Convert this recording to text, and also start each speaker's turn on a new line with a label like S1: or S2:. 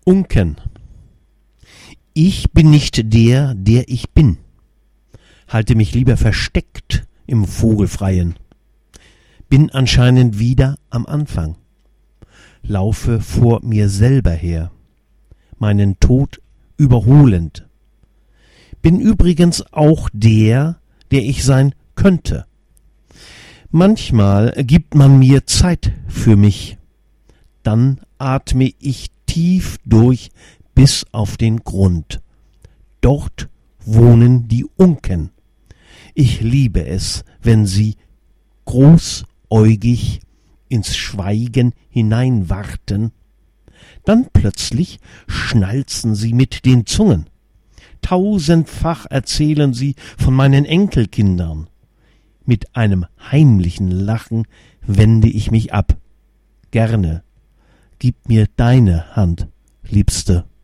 S1: Unken. Ich bin nicht der, der ich bin. Halte mich lieber versteckt im Vogelfreien. Bin anscheinend wieder am Anfang. Laufe vor mir selber her, meinen Tod überholend. Bin übrigens auch der, der ich sein könnte. Manchmal gibt man mir Zeit für mich. Dann atme ich tief durch bis auf den Grund. Dort wohnen die Unken. Ich liebe es, wenn sie großäugig ins Schweigen hineinwarten. Dann plötzlich schnalzen sie mit den Zungen. Tausendfach erzählen sie von meinen Enkelkindern. Mit einem heimlichen Lachen wende ich mich ab. Gerne, gib mir deine Hand, Liebste.